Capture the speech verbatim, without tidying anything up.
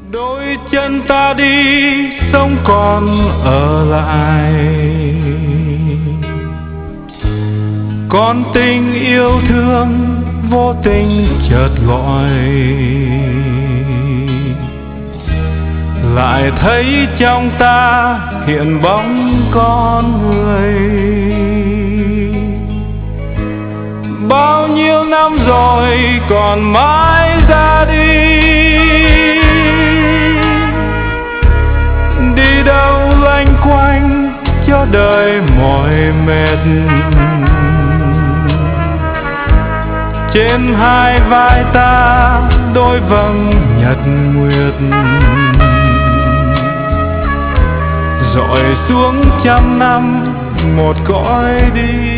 đôi chân ta đi sống còn ở lại, con tình yêu thương vô tình chợt gọi, lại thấy trong ta hiện bóng con người. Bao nhiêu năm rồi còn mãi ra đi, đi đâu loanh quanh cho đời mỏi mệt. Trên hai vai ta đôi vầng nhật nguyệt, dọi xuống trăm năm một cõi đi.